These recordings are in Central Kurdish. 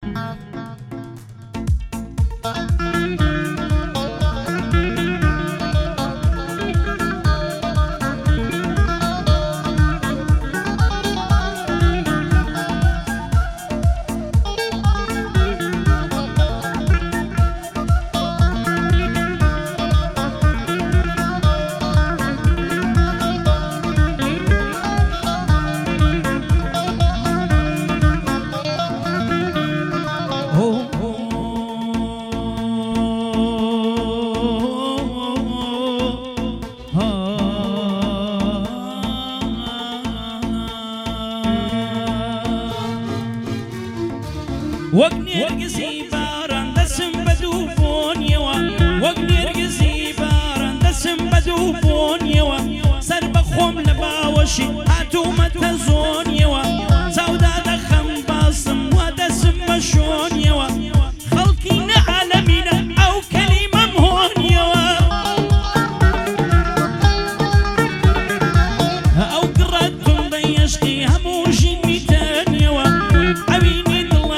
وەک نێرگزی باران دەسم بەدووبوونیەوە وەک نێرگزی باران دەسم بەدووبوونیەوە سەر بەخۆم لە باوەشی هاتوومەتە زۆنیەوە چاودا دەخەم باسم وا دەسم بە شۆنیەوە خەڵکی نەعالەمینە ئەو کەلیمەم هۆنیەوە ئەو گڕەت توندە یەشقی هەموو ژینی تەنیەوە ئەوینی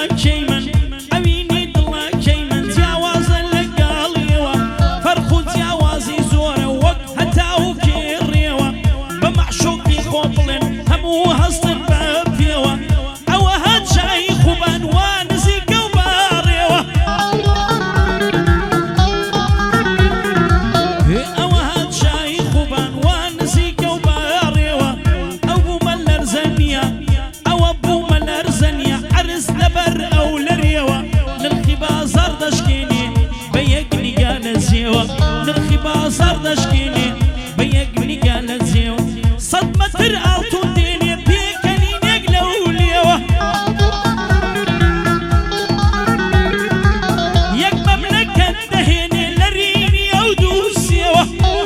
نرخی بازار دەشکێنێ بە یەک بریگالە جێوە سەد مەتر ئاڵتون دێنێ پێکەنینێک لەولێوە یەک مەملەکەت دەهێنێ لە ڕینی ئەو دووسێوە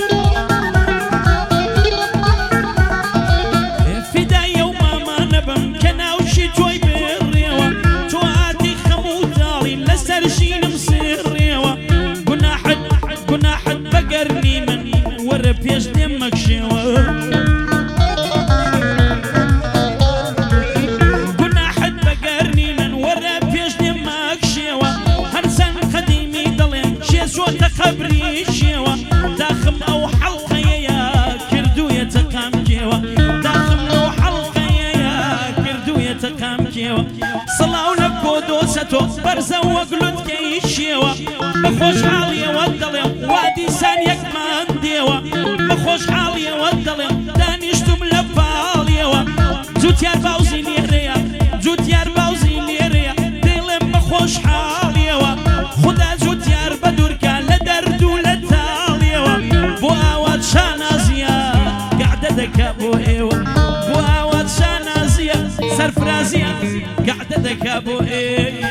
فیدایە و مامانە بم کە ناوشی تۆی بێڕێوە تۆ هاتی خەموو داڵی لەسەر ژینم سێڕێوە گوناحت بەگەرنی من وەرە پێش دێم مەکشێوە گوناحت بەگەرنی من وەرە پێش دێم مەکشێوە هەرچەند قەدیمی دەڵێن شێزۆتە قەبری شێوە داخم ئەو حەڵقەیەیە کردوویەتە کامکێوە داخم ئەو حەڵقەیەیە کردوویەتە کامکێوە سڵاو لە کۆدۆسە تۆ بەرزە وەگلوتکەی شێوە بە خۆشحاڵیەوە دەڵێم وا دیسان یەکمان دێوە بە خۆشحاڵیەوە دەڵێم دانیشتم لە پاڵیەوە جوتیار باوزی لێرەیە جوتیار باوزی لێرەیە دەڵێم بە خۆشحاڵیەوە خدا جوتیار بە دوورکە لە دەرد و لە تاڵیەوە بۆ ئاوات شانازیە گەعدە دەکا بۆ ئێوە بۆ ئاوات شانازیە سەرفرازیە گەعدە دەکا بۆ ئێوە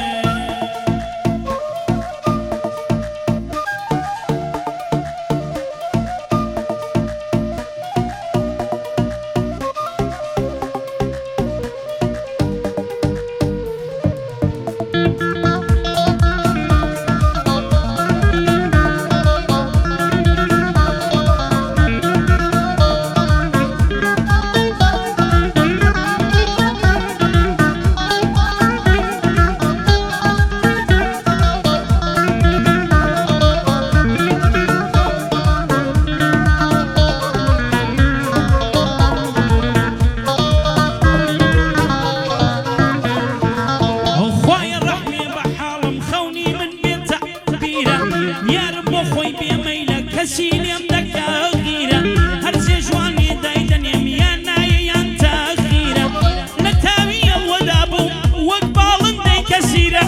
کەسیلێم دەکا غیرە هەرچێ جوانی دایدەنێم یان نایە یان تاخیرە لە تاوی ئەوەدا بوو وەک باڵندەی کەسیرە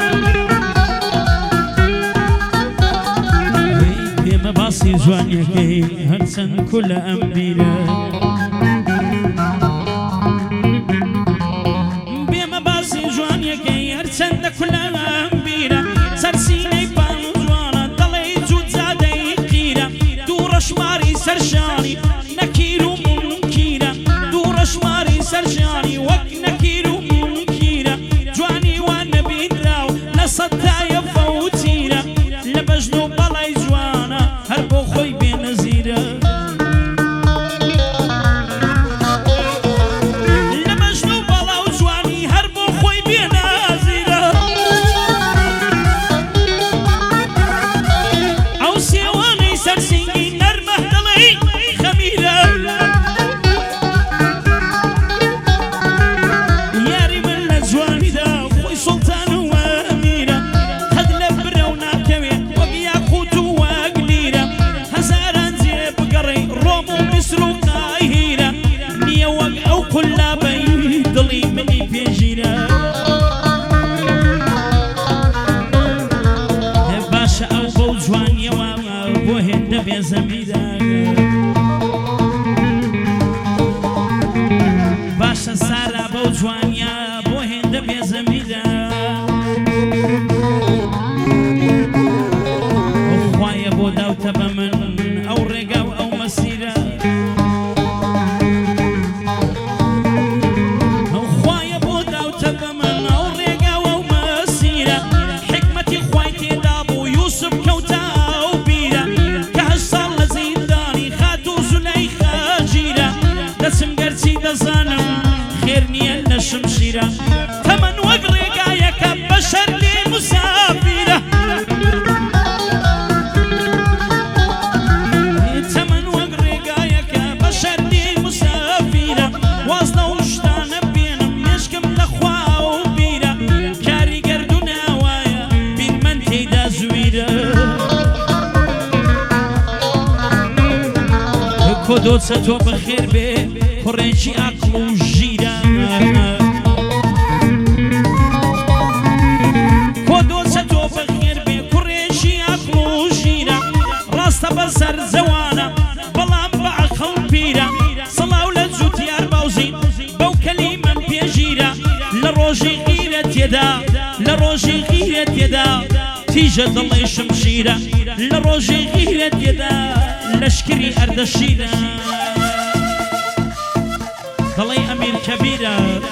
پێمە باسی جوانیەکەی هەرچەند کولە ئەم بیرە پێمە باسی جوانیەکەی هەرچەندە کولە ئەم بیرە سەرسینەی ڕەشماری سەرشانی نەکیر و منکیرە دوو ڕەشماری سەرشانی وەک نەکیر و منکیرە جوانی وان نەبینراو لە سەدتایە فەوتیرە لە بەژن و بەڵای جوانە هەر بۆ خۆی بێنەزیرە لە بەژن و بەڵاو جوانی هەر بۆ خۆی بێنەزیرە کۆدۆچە تۆ بەخێر بێ کوڕێکی عەقڵ و ژیرە کۆدۆچە تۆ بەخێر بێ کوڕێکی عەقڵ و ژیرە ڕاستە بەسەر زەوانە بەڵام بە عەقڵ پیرە سەڵاو لە جووتیار باوزین بەو کەلیمەم پێژیرە لە ڕۆژی غیرەت تێدا لە ڕۆژی غیرەت تێدا تیژە دڵی شمشیرە لە ڕۆژی غیرەت تێدا لەشکری ئەردەشیرە دڵی ئەمیر کەبیرە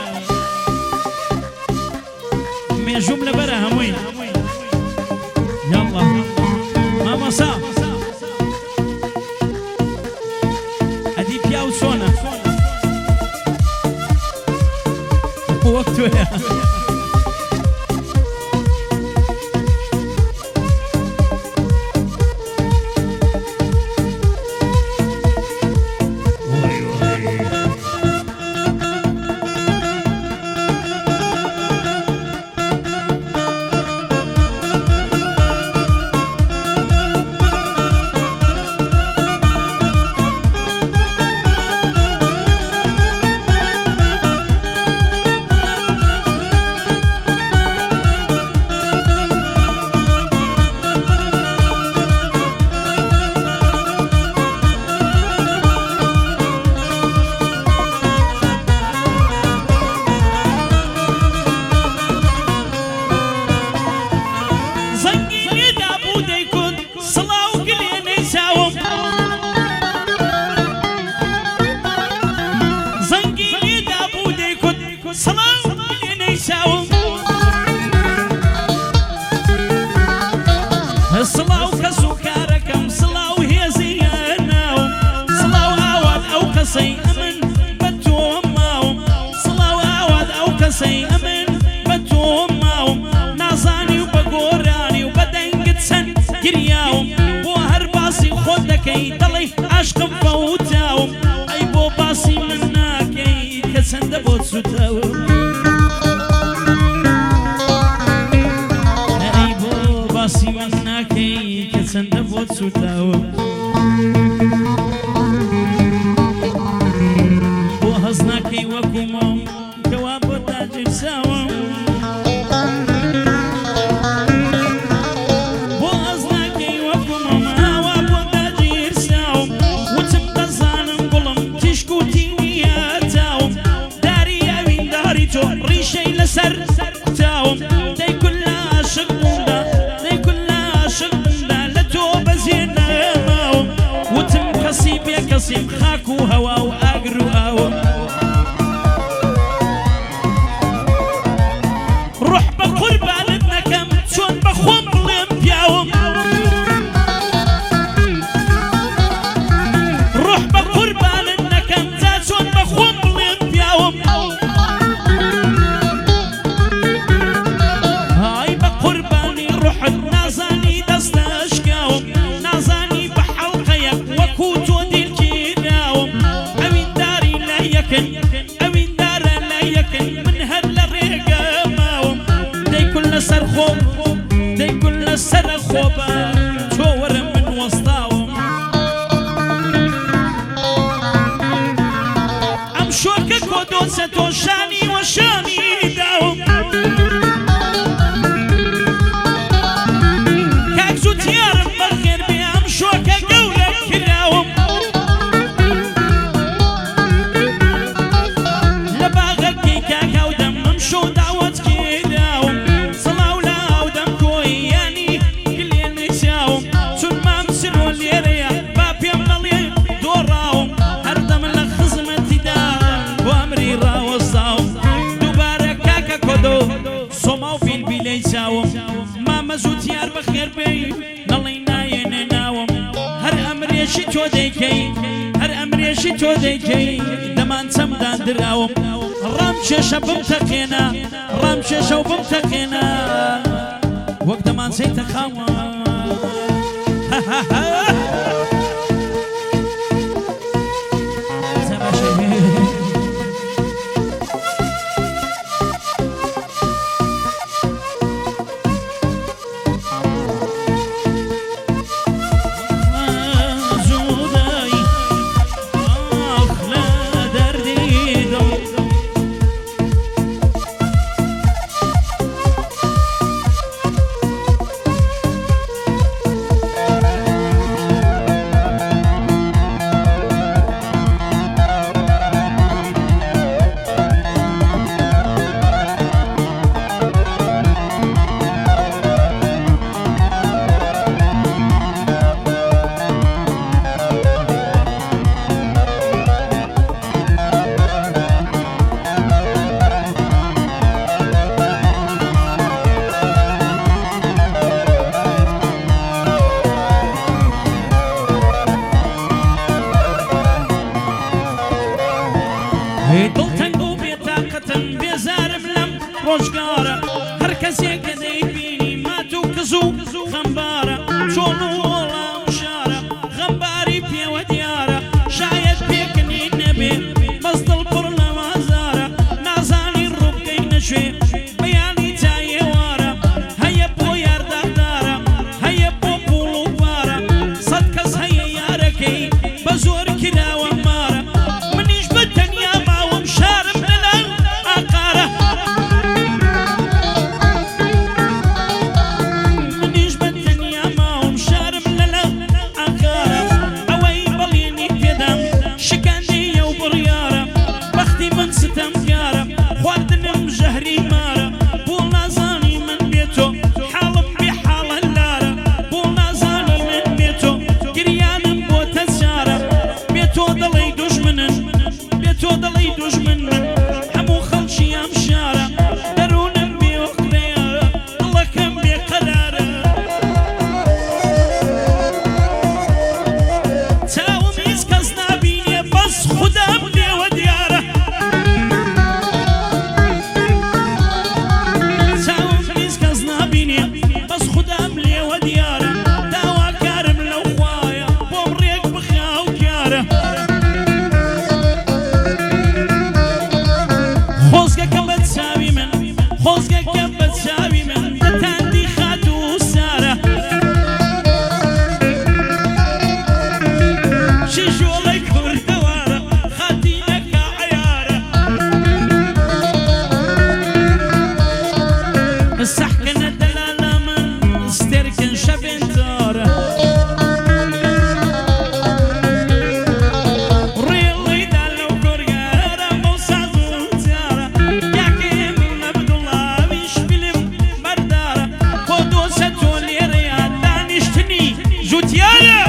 مێژوم لەبەرە هەمووی یاڵڵا مامۆسا ئەدی پیا و چۆنە وەک تۆیە سڵاو کەس و کارەکەم سڵاو هێزی ناوم سڵاو ئاوات ئەو کەسەی ئەمن بە تۆ ماوم سڵاو ئاوات ئەو کەسەی ئەمن بە تۆ ماوم نازانی و بە گۆرانی و بە دەنگت چەند گریاوم بۆ هەر باسی خۆت دەکەی دەڵێی عاشقم فەوتاوم ئەی بۆ باسی من ناکەی کە چەندە بۆ سوتاوم باسی من ناکەی کە چەندە بۆت سوتاوم بۆ هەز ناکەی وەکو مۆم کەوا بۆ داگیرساوم بۆ هەز ناکەی وەکو مۆم هاوا بۆ داگیرساوم وتم دەزانم گوڵم تیشک و تینیاتاوم داری ئەوین داری تۆ ڕیشەی لەسەر تاوم دەی کول لە عاشق بوودا کەسیم خاک و هەوا و ئاگر و ئاوە ڕوح بە قوربانت نەکەم چۆن بە خۆم بڵێم پیاوم ڕوح بە قوربانت نەکەم جا چۆن بە خۆم بڵێم پیاوم های بە قوربانی ڕوحت نازانی دەستە ئەشکاوم نازانی بە حەڵقەیە وەکو تۆ ئەوین دارە لە یەکەی من هەر لە ڕێگە ماوم دەیکول لەسەر خۆم دەیکول لەسەرە خۆبە تۆ وەرە من وەستاوم ئەم شۆکە کۆدۆچە تۆ شانی وەشانی داوم کاک زووتیارم بەخێر بێ ئەم شۆکە گەورە کراوم مامە زووتیار بەخێر بێ نەڵی نایێنێ ناوم هەر ئەمرێشی تۆ دەیکەی هەر ئەمرێشی تۆ دەیکەی دەمان چەمدان دراوم ڕام کێشە بم تەقێنە ڕام کێشە و بم تەقێنە وەک دەمان سەیتە خاوە كسيك ديبيني ما توكزو غمبارة شونو والله مشارة غمباري بيا وديارة شايد بيكني النبي مصد البرلة وزارة نازاني الربكي نشوي بياني تاي وارة هيا بو يردك دارة هيا بو بولو بارة صدقس هيا ياركي بزور كدا ومارة منيش بالدنيا ما ومشارب لنا أقارة منيش بالدنيا ما ومشارب لنا أقارة أوي بليني كدام شكاندية وبريارة بختي من ستم كارة خواردن مجهري مارة بولا زاني من بيتو حالم بحال اللارة بولا زاني من بيتو كريان بوتا السارة بيتو ضلي دجمنن بيتو ضلي دجمنن همو خلشي يا مشارة درون بيوخليا الله كم بقرارة تاو ميز كزنا بيني بس خدام لي وديارة تاو ميز كزنا بيني بس خدام لي وديارة داوا كارم لو خوايا بومريك بخاو كارة خوزقك بتساوي من خوزقك بتساوي من تاندي خاتو سارة شيشو لك وردوارة خاتينك عيارة السحكن الدلالة من استركن شبنتارة ريلي دالو كوريارة موسعدو تارة يحكي من عبد الله مش فيلم مردارة قدوسة وليريا دانشتني جوتيارة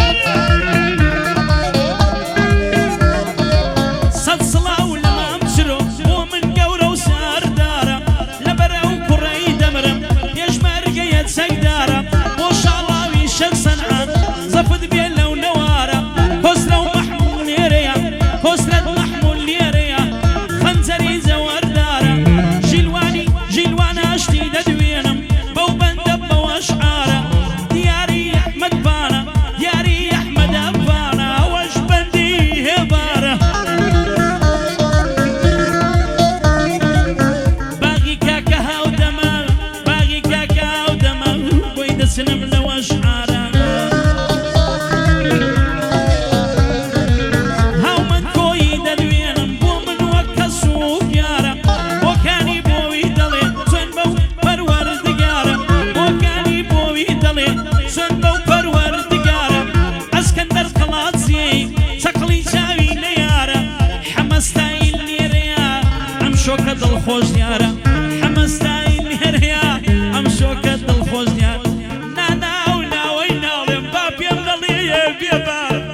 صد صلاة ولما مشرو ومن قورة وسار دارة لبرا وكري دمرم يجمع رقية سيدارة وشاء الله ويشك صنعان زفد بيلا ونوارة كسرة ومحمول ليريا كسرة محمول ليريا خنزري زوار دارة جيلواني اشتي ددوينم بوبن دب واشعارة دياري احمد بانا دياري احمد ابانا وش بندي هبارة باقي كاكا ودماغ باقي كاكا ودماغ ويد سنم لو اشعارة هاو من كوي ددوينم بو من وكسوك يارا وكاني بوي دلي سنبو برور دقارة وكاني بوي دلي سنبو برور دقارة اسكندر قلاطسي سقلي ساوي ليارة حمستاي ليريا امشوكة الخوش يارا حمستاي ليريا امشوكة الخوش يارا نانا ونا وينا ولمباب يمغلي بيبار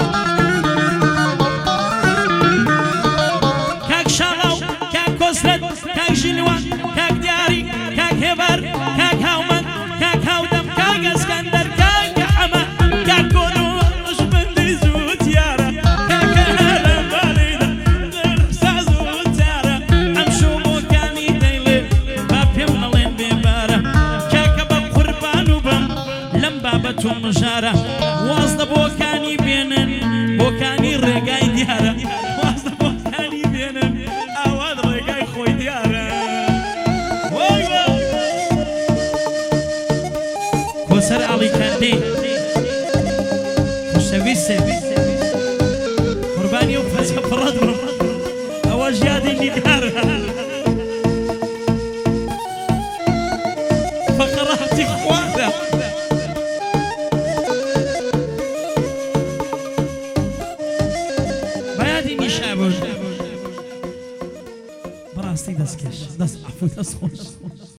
كاك شالو كاك كسرت كاك جيلوان كاك دياري كاك هبر كاك هاومن كاك هاودم كاك اسكندر كاك حما كاك كونو مش بندي زوت يارا كاك هرم باليدا نرسع زوت يارا امشو موكاني ديلي باب يمغلين بيبارة كاك بقربان وبم لم بابتهم مجارة واصل بوكاني بينن بوكاني رقاي ديارة واصل بوكاني بينن اواد رقاي خوي ديارة كوسر علي كاندي وسويسة قرباني وفزة فراد